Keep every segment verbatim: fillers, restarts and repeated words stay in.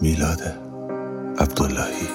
میلاد عبداللهی.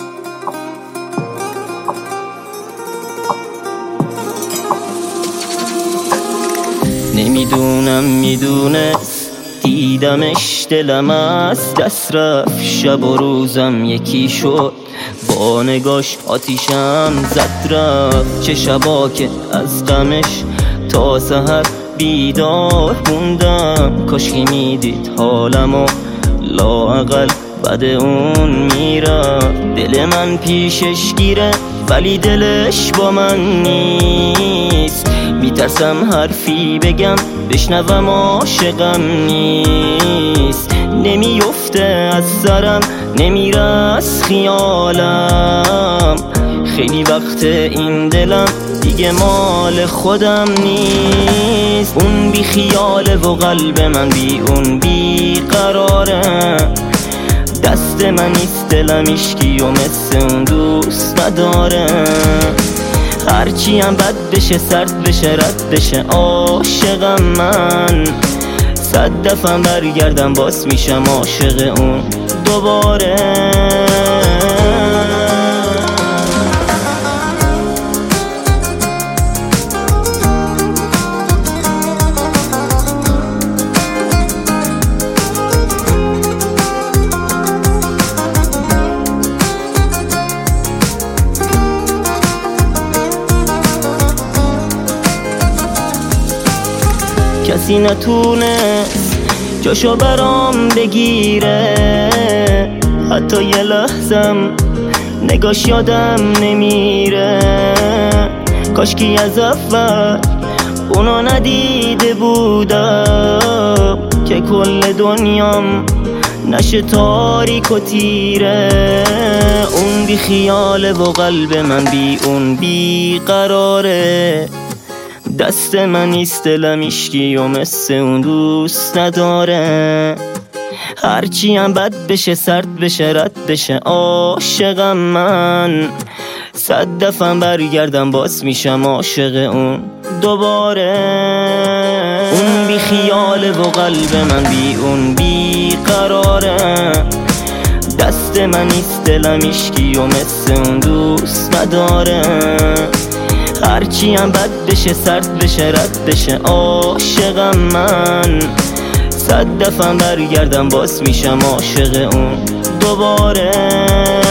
نمیدونم میدونست دیدمش دلم از دست رفت، شب و روزم یکی شد با نگاش آتیشم زد رفت. چه شبا که از غمش تا سحر بیدار موندم، کاشکی میدید حالمو لااقل بد اون میرفت. دل من پیشش گیره ولی دلش با من نیست، میترسم حرفی بگم بشنوم عاشقم نیست. نمیفته از سرم نمیره از خیالم، خیلی وقت این دلم دیگه مال خودم نیست. اون بی خیاله و قلب من بی اون بی قراره، دست من نیست دلم اشکی و مثل اون دوست نداره. هرچی هم بد بشه سرد بشه رد بشه عاشقم من، صد دفعه برگردم باز میشم عاشق اون دوباره. کسی نتونست جاشو برام بگیره، حتی یه لحظم نگاش یادم نمیره. کاشکی از اول اونو ندیده بودم که کل دنیام نشه تاریک و تیره. اون بی خیاله و قلب من بی اون بی قراره، دست من نیست دلم اشکی و مثل اون دوست نداره. هرچی هم بد بشه سرد بشه رد بشه عاشقم من، صد دفعه برگردم باز میشم عاشق اون دوباره. اون بی خیاله و قلب من بی اون بی قراره، دست من نیست دلم اشکی و مثل اون دوست نداره. هرچی هم بد بشه سرد بشه رد بشه عاشقم من، صد دفعه برگردم باز میشم عاشق اون دوباره.